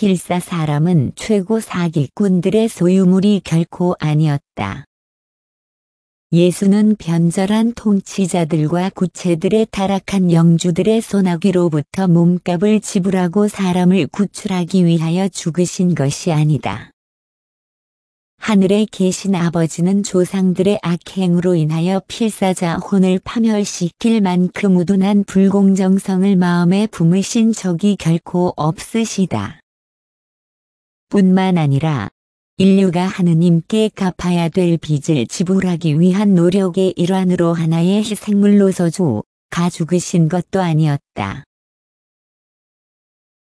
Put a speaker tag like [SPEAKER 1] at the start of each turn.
[SPEAKER 1] 필사 사람은 최고 사기꾼들의 소유물이 결코 아니었다. 예수는 변절한 통치자들과 구체들의 타락한 영주들의 손아귀로부터 몸값을 지불하고 사람을 구출하기 위하여 죽으신 것이 아니다. 하늘에 계신 아버지는 조상들의 악행으로 인하여 필사자 혼을 파멸시킬 만큼 우둔한 불공정성을 마음에 품으신 적이 결코 없으시다. 뿐만 아니라 인류가 하느님께 갚아야 될 빚을 지불하기 위한 노력의 일환으로 하나의 희생물로서 가 죽으신 것도 아니었다.